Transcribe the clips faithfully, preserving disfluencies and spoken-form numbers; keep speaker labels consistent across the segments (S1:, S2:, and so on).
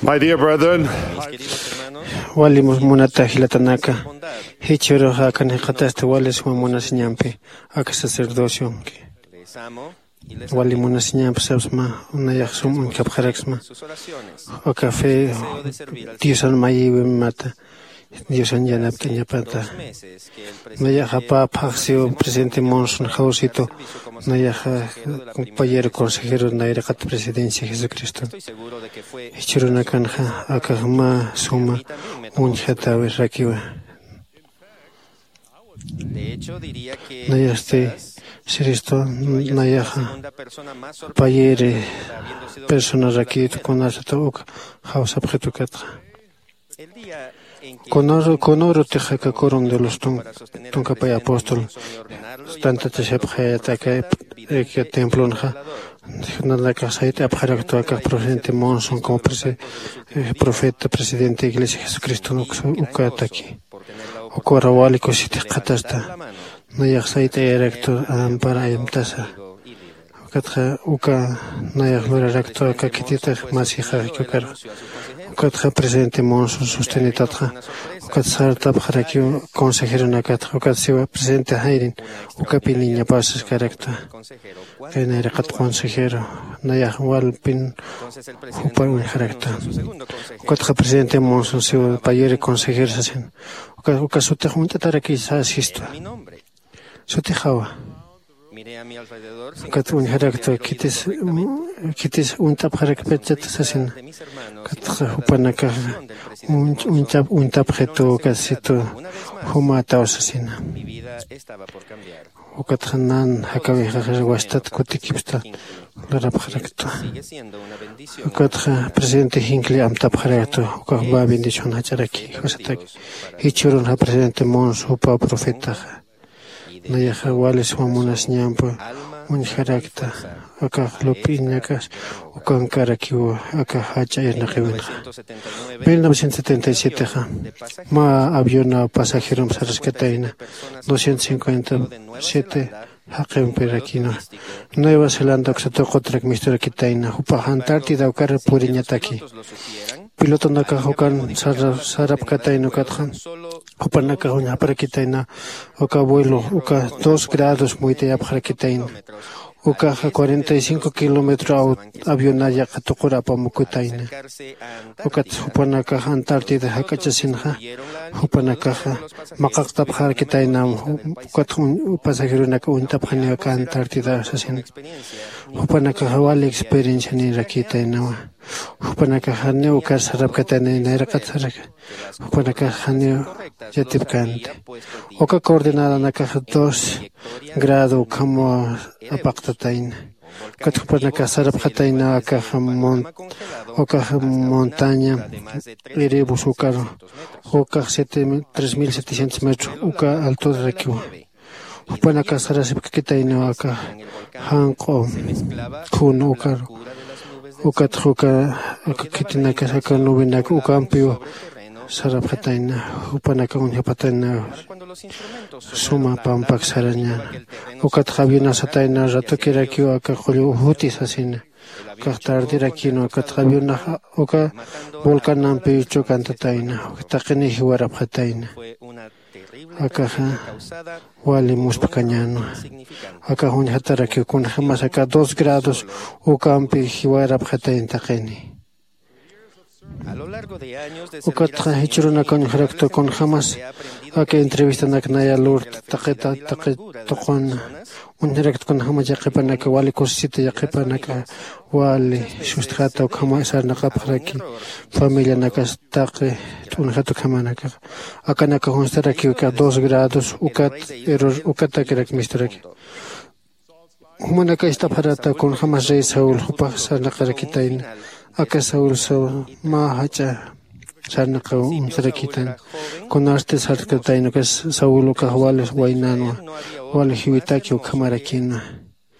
S1: My dear brethren,
S2: Walimos munata hilatanaka, hichiro hakane hataste wales munas ñampi, aka sacerdocio. Walimunas ñampi sabsma, una yaxum un kapjarexma, aka fe, Dios an mayi mata, Dios an yanapta ñapata. Naya japa paxio presidente Monson Jausito, Naya compañero consejero Naira Cat presidencia Jesucristo. Hichiruna kanja, akahma suma, un jata rakiwa. Naya este, Siristo, Naya payere, persona rakito con asato, Hausa Pretucatra. Conoro, conoro te jacacorum de los tuncapay apóstol, tanta te sepjeta que que templonja, nada que saite abjaracto acá presente Monson como profeta, presidente de Iglesia Jesucristo ucata aquí. Ocora walico si te catasta, no ya saite erecto para emtasa. Ukatja uka no ya lo erecto acá que te más hija que car. Ukatja presidente Monson sostenitatra. Ukatsar tabjarakio consejero nakat. Ukatsewa presidente Hayrin. Ukapiniña pasas carecta. Generakat consejero. Naya walpin upar un carecta. Ukatja presidente Monson sewa payere consejero sasen. Ukasute junta taraki sa asisto. Sutejawa. Kat un carecta kitis kitis un tabjarak petet sasen. Kat upanaka un un tab un tabjeto kasito humata osasina. Ukathanan hakawi hajwastat kutikipsta larabjarakto. Ukatha presidente Hinckley am tabjarakto ukahba bendición hacharaki hosatak. Hichurun ha presidente Mons upa profeta. Naya wales wamunas ñampa un jarakta aka lopinakas ukan karakiwa aka hacha erna gewenja. mil novecientos setenta y siete ma avión pasajero rescataina doscientos cincuenta y siete haqem perakina. Nueva Zelanda oxato kotrak mistura kitaina upa Antártida ukar puriñataki. Piloto naka hokan sarap kataino katjan. Upanaka una parakitaina, oka vuelo, uka dos grados muy te aprakitaina. Uka cuarenta y cinco kilómetros avionaya katukura pa mukutaina. Uka upanaka Antártida hakachasinha. Upanaka makakta parakitaina. Uka pasajero naka unta panaka Antártida asasin. Upanaka hawali experiencia ni rakitaina. Upanaka hane uka sarap kataina naira katsarak. Upanaka hane yatipkante. Oka coordenada naka dos grado como apactatain. Katupana sarap kataina aka mont oka montaña erebus ukaro. Oka tres mil setecientos metros uka alto de rekiwa. Upanaka sarasip kataina aka hanko kun ukaro. Uka truka kitina kasaka nubinak ukampio sarap kataina upanaka unyapataina suma pampak saranya ukat khabina sataina rato kirakio aka khulu huti sasina kaktar dirakino kat khabina uka volkanam pe chokantataina taqini hiwara khataina aka wali muspakañano aka hun hataraki kun jamas aka dos grados ukampi hiwara khataina taqini. Ukatra hichuruna con recto con jamás a que entrevistan a Knaya Lord Taqueta Taquetocon un directo con jamás ya quepana que wali cosita ya quepana que wali sustrata o jamás a nakapraki familia nakas taqe un jato kamana que acá naka constar aquí que a dos grados ukat error ukata que misturaki humana que está parata con jamás rey Saúl hupa sa nakarakitain aka Saúl so ma hacha sarnaka umsarakitan con arte sarkataino que Saúl ka wales wainano wale hiwitaki o kamarakina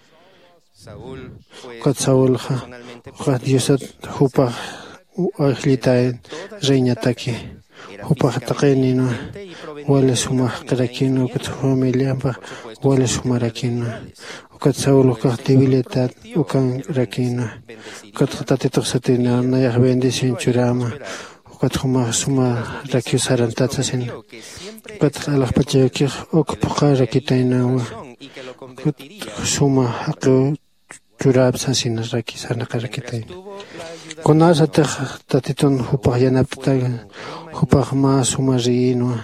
S2: kat Saúl ha kat Diosat hupa ahlita reñataki hupa taqenino wale suma qarakino kat familia ba wale sumarakino ukat Saúl ukat debilidad ukan rakina ukat tatito satina nayah bendición churama ukat huma suma rakio sarantatsasin ukat alah pachayakih uk puqa rakitaina ukat suma haqo churabsasin raki sanaka rakitaina kunasatih tatiton hupaq yanaptaga hupaq ma suma riinwa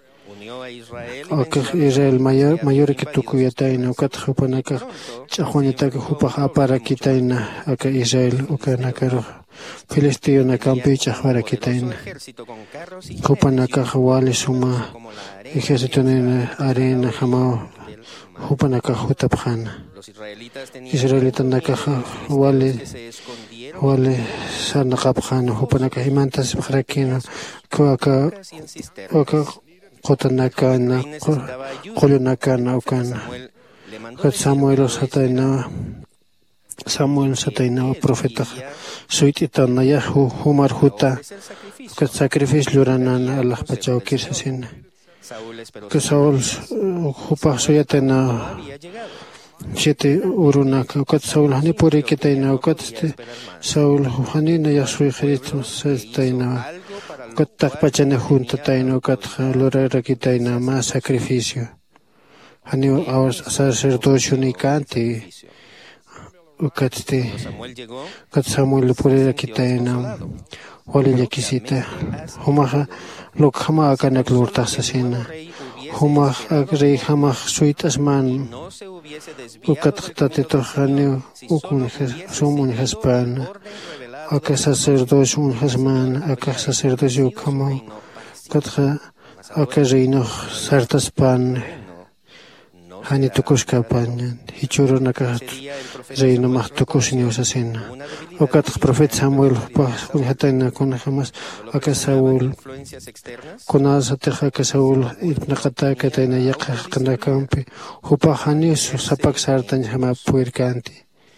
S2: Akak Israel mayor mayor que tu cuyataina ukat hupanaka chajuanitaka hupaq aparakitaina aka Israel ukanakaro Filisteo nakampi chahvarakitaina hupanaka wali suma ejército nena arena jama hupanaka hutapjana Israelita naka wali wali sanaqapjana hupanaka imantas bhrakina kuaka aka Qotanakana, Qolunakana, Ukana. Samuel Sataina, Samuel Sataina, profeta, Suititana, Yahu, Humar Huta, que sacrificio Luranan, Allah Pachao Kirsasin. Que Saul, Hupa Soyatena, Siete Urunaka, Ukat Saul Hanipuri Kitaina, Ukat Saul Hanina Yasui Heritus Taina. Ukat takpachane junta taina ukat lora rakitaina más sacrificio. Hani aos sacerdocio ni kanti ukat te ukat Samuel puri rakitaina wali yakisita humaha lok hama akanak lurta sasina humah agrei hama suitas man ukat tatito hani ukun sumun haspan Aka sacerdocio un hasman, aka sacerdocio como katha aka reino sartas pan hani tukushka pan hichuro naka reino mah tukushnios asena okat profet Samuel pa unhataina kun hamas aka Saúl kunas atha aka Saúl ibnaqata kataina yaqa kana kampi hupa hani sapak sartan hama puerkanti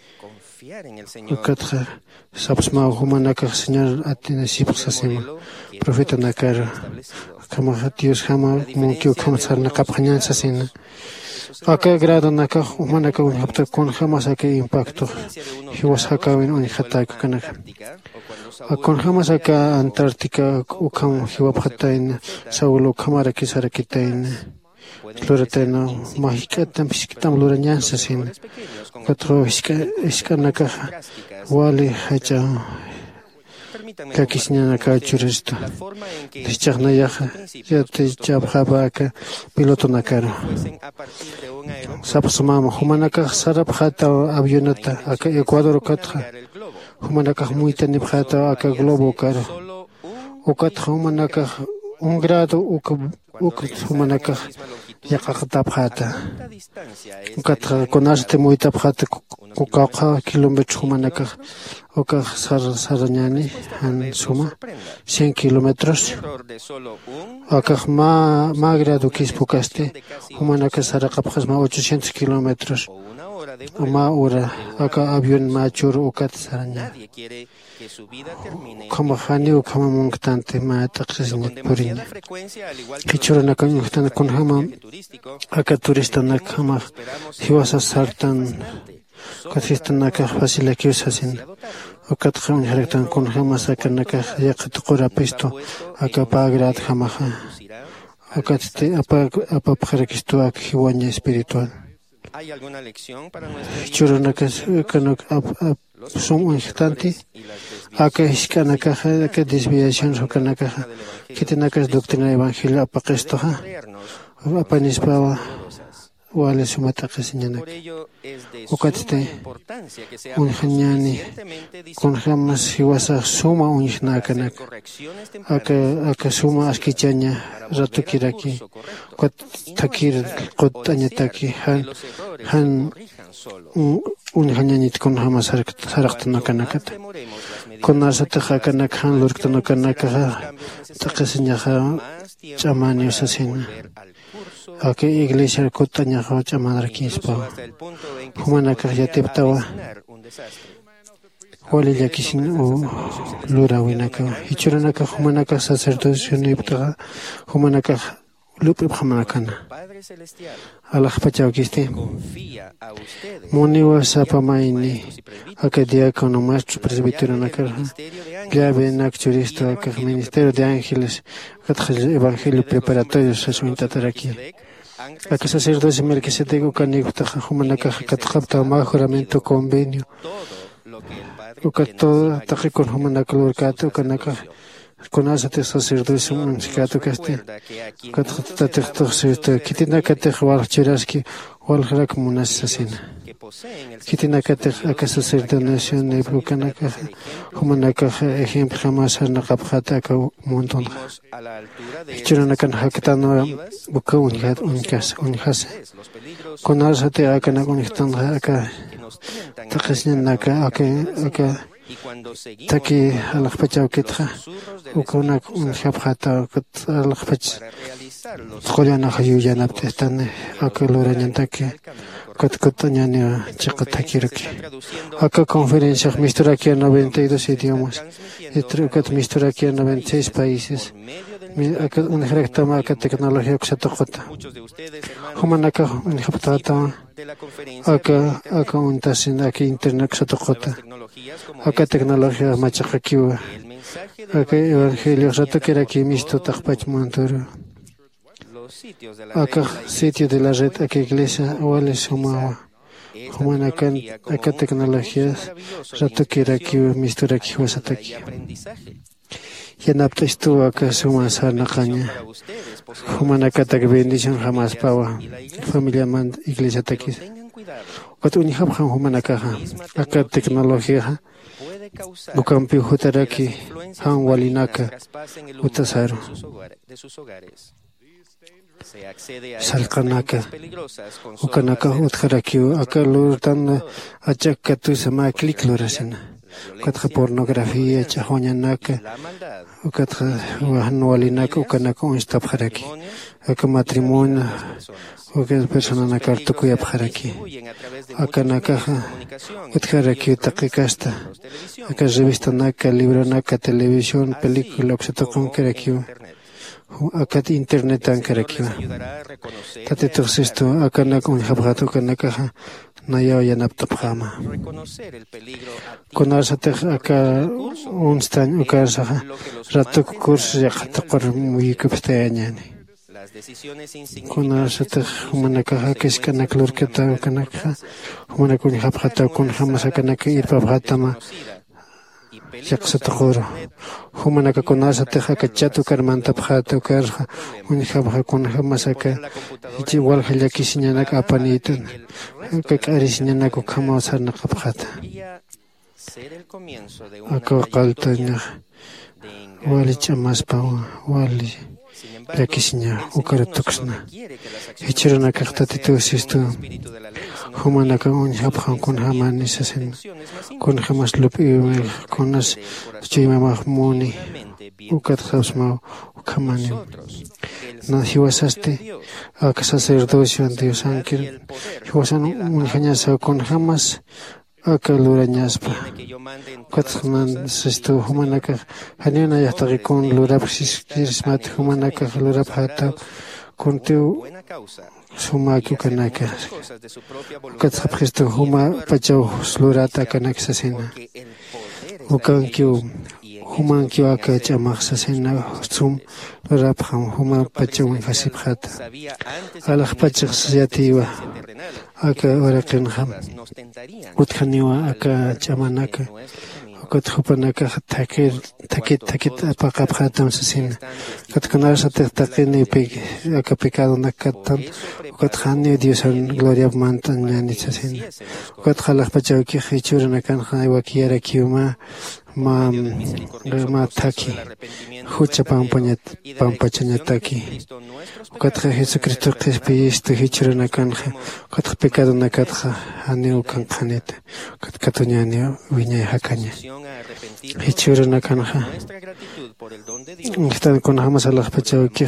S2: ukat Sabsma humanaka señal atina sipsasima profeta nakar kama Dios hama munkio kama sarna kaphanyan sasina aka grado naka humanaka un hapta kon hamas aka impacto hiwas hakawin un hata kana akon hamas aka Antártica ukam hiwap hatain Saulo kamara kisara kitain Loretena mahikatam piskitam loranyan sasina katro iska iska naka Wali hacha kakisñana kachuristo tichaqna yaqa yati chabqapaqa piloto nakara sapasmama humanaka sarapqata avionata aka Ecuador katqa humanaka muita nipqata aka globo kara ukatqa humanaka un grado uka uka humanaka yaqaqtapqata ukatqa konarte muitapqata Kukaqa kilómetros humanaka uka sar sarañani han suma cien kilómetros aka ma ma grado kispukaste humanaka saraqapqas ma ochocientos kilómetros ma hora aka avión machur ukat saraña como hani ukama mungtante ma taqsisnit purin kichurana kan yuhtan kun hama aka turista nakama hiwasa sartan Kasistan naka fasila kiusasin ukat khamun haraktan kun hamas aka naka yaqat qura pisto aka pagrat hamaha ukat te apa apa pharakisto ak hiwanya espiritual churunaka kanok ap ap sum instante aka hiskanaka aka desviación sokanaka kitinaka doctrina evangelio apa qisto ha apa nisbawa wale sumata qasiñanak ukatte unhañani kun hamas hiwasa suma unhnakanak aka aka suma askichaña ratukiraki qat takir qotañataki han han unhañanit kun hamas saraqtanakanakata kunasata hakanak han lurqtanakanaka taqasiñaha chamani usasina aka iglesia kutaña hocha madraquispa humanaka yateptawa wali yakisin o lura winaka hichuranaka humanaka sacerdocio niptaga humanaka lupi bhamanakana alaj pachaukisti muniwa sapamaini acadia con un maestro presbítero nakar llave nakchuristo akar ministerio de ángeles katjal evangelio preparatorio sasuintataraki aka sacerdocio Melquisedec ukanikta humanaka katjapta ma juramento convenio ukato taji con humanaka lurkato ukanaka con asate sacerdocio musicato caste katjata texto kitina katej walchiraski walhrak munasasina kitina katej aka sacerdocio nebukanaka humanaka ejemplo jamás nakapjata ka montón hichuranakan haktano buka unhat unkas unhas con asate aka nakunihtan aka takhisnaka aka aka taki alakpachawkitja ukonak unjapjata alakpach tqolana khayuyanapte tan aka loranyantaki katkotañani chiqatakiraki aka conferencia misturaki a noventa y dos idiomas y trucat misturaki a noventa y seis países aka unjraktama aka tecnología ksatokota humanaka unjaptata aka aka untasin aka internet ksatokota aka tecnología machaqakiwa aka evangelio ratokiraki misto taqpach montoro aka sitio de la red aka iglesia wale sumawa humanaka aka tecnologías ratokiraki misturaki wasataki yanapta estuvo aka suma sarnaqaña humanaka tak bendición jamás pawa familia man iglesia takis wat unijabjan humanaka aka tecnología ukampi hutaraki han walinaka utasaro salqanaka ukanaka utjaraki aka lurtan achakatu sama clic lorasina ukatja pornografía chahoñanaka ukatja wahanwalinaka ukanaka unstabjaraki aka matrimonio uka persona nakartukuyapjaraki aka nakaja utjaraki utaqikasta aka revista naka libro naka televisión película uksatoqonkaraki aka internet ankaraki tate tuxesto aka naka unjabjatu kanaka nayaw yanaptapjama konasate aka unstan ukasaja ratuk kurs yaqtaqor muyikupstayañani konasate humanaka kiskanak lurkata kanaka humanaka unjabjata kun jamasa kanaka irpabjatama yaqsataqor humanaka konasate hakachatu karmantapjata ukarja unjabja kun jamasaka ichi walhalla kisiñanaka apanitan kak'arisiñanaku khamawsarnaqapjata aka qaltaña wali ch'amaspa wali lakisiña ukaratuksna hichurana kaqtatitusistu humanaka unjabjan kun hamanisasin kun hamas lupiwel kunas chiymamaqmuni ukatqasma ukhamani nahiwasaste aka sacerdocio Dios ángel hiwasan unjañasa kun hamas aka lurañaspa katman sisto humanaka hanina yahtaqi kun lurapsis kirismat humanaka lurapjata kuntiu sumaki kanaka katqapjisto huma pachaw slurata kanaksasina ukankyu humankyu aka ch'amaqsasina sum lurapjan huma pachaw fasipjata alaq pachaq yatiwa aka waraqinqa utkhaniwa aka ch'amanaka ukatjupanaka takir takit takit apaqapjatam sasina katkanarsa taqtaqini aka pecado nakatan ukatjani Dios gloria mantan ñani sasina ukatjalaq pachawki hichurana kanqa wakiyarakiuma ma ma taki hucha pampañat pampachañataki ukatja Jesucristo qispiyistu hichurana kanqa ukatja pecado nakatja aniu kanqanita ukatkatuñani wiñay hakaña hichurana kanqa están con jamás alaq pachawkiqa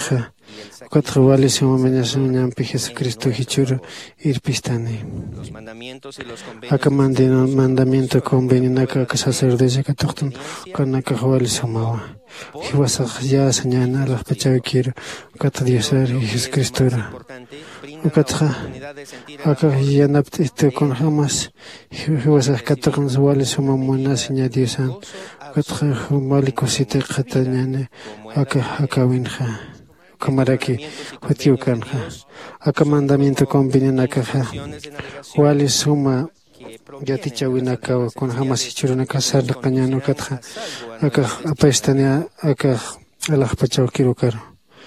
S2: Ukatqa wali suma mañasñampi Jesucristo hichuru irpistani. Aka mandamiento convenio naka aka sacerdocio katuqtan kanaka wali sumawa. Hiwasaq ya sañana la pachawkir ukata Diosar y Jesucristo. Ukatqa aka yanapti con jamás hiwasaq katuqan wali suma munas ña Diosan. Ukatqa wali cosita qatañane aka aka winja. Kamaraki Hutiukanja. Aka mandamiento convenio naka wali suma Yaticha winaka con jamás ichuruna casar la cañano katja aka apestania aka alah pachau kirukar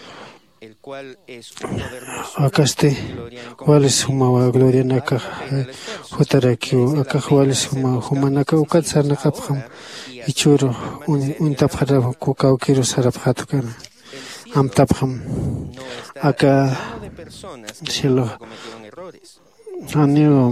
S2: akaste wali suma wa gloria naka hutarakiu aka wali suma humanaka ukatsar nakapkham ichuru un un tapkhara ku kaukiro saraphatukar am tapkham aka silo Anio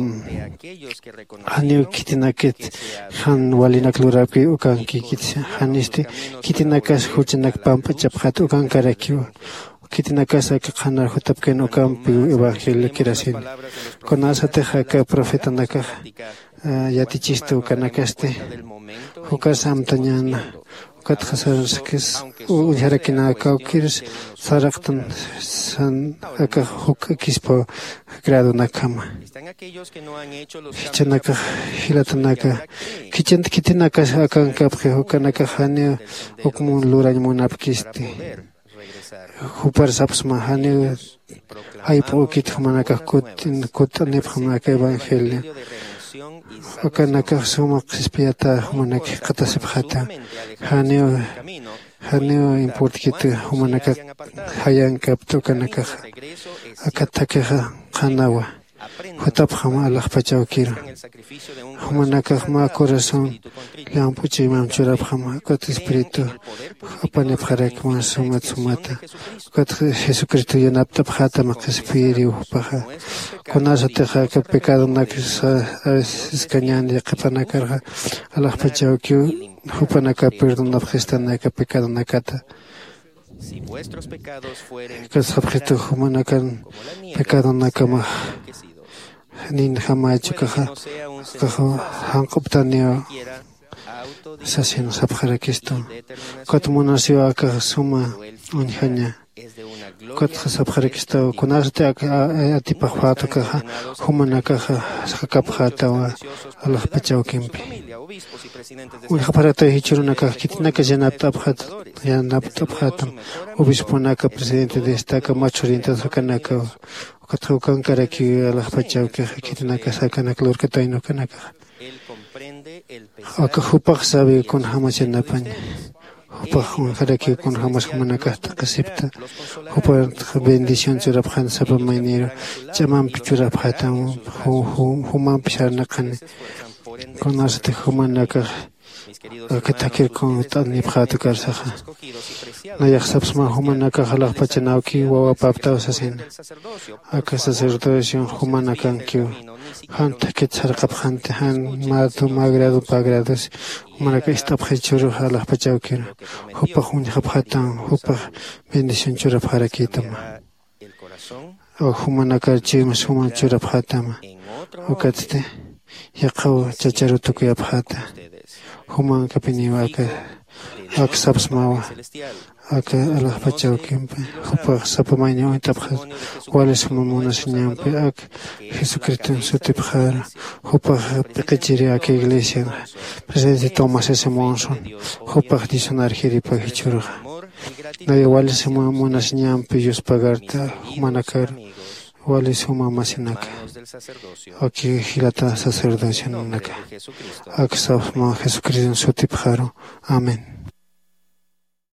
S2: Anio kitinaket han walinak lurapi ukan kikit hanisti kitinakas huchinak pampa chaphat ukan karakio kitinakas ak khanar hutapken ukan pi evangelio kirasin konasate haka profeta naka yatichisto kanakaste hukasam tañana ukat khasarskes ujarakina kaukirs saraqtan san aka huk kispo grado nakama Hichanaka hilatanaka kichant kitinaka akan kapje hukanaka hane ukmun lurañ munapkisti hupar sapsma hane aipo kit humanaka kutin kutanep humanaka evangelio akanaka suma qispiata humanaka qatasip khata hane hane import kit humanaka hayan kapto kanaka akataka qanawa Hutapkhama Allah pachawkir humanaka ma corazón lampuchi mam churapkhama kat espíritu apane pharak ma sumat sumata kat Jesucristo yanapta phata ma espíritu paha konasate ka pecado nakisa escañan ya kapana karga Allah pachawkir hupanaka perdona gestana ka pecado nakata Si vuestros pecados fueren kasabkhito humanakan pecado nakama nin hamachu kaha kaha hanquptanio sasin sabkharakisto katmunasio aka suma unhanya kat sabkharakisto kunarte atipahwato kaha humanaka hakapkhata wa Allah pachawkimpi un haparata hichurunaka kitnaka janapta abhat yanapta abhatam obisponaka presidente de esta kamachurinta sakanaka kathukan karaki Allah pachawka kitnaka sakanaka lurkataino kanaka aka hupaq sabe con hamachanapan hupaq un karaki con hamas humanaka takasipta hupaq bendición churaphan sapamainero chamam pichuraphatam humam pisharnaqani Conocete humanaka akatakir con tani phatu karsaha na yaxsapsma humanaka halaq pachanawki wawa papta sasin aka sacerdocio humanaka kyu hanta que charqap hanta han matu magrado pagrados humanaka istap khechuru halaq pachawkir hupa hun khapatan hupa bendición chura pharakitam o humanaka chimas human chura phatama okatte Yaqaw chacharutuku yapkhata human kapiniwa aka aka sapsmawa aka Allah pachawkimpi hupa sapamaño intapkhat wales mamunas ñampi aka Jesucristo sutipkhara hupa piqichiri aka iglesia presidente Thomas S. Monson hupa disonar hiripa hichurqa naya wales mamunas ñampi yus pagarta humanakar wali suma masinaka aquí hilata sacerdocio naka aksaf ma Jesucristo sutipkharo amen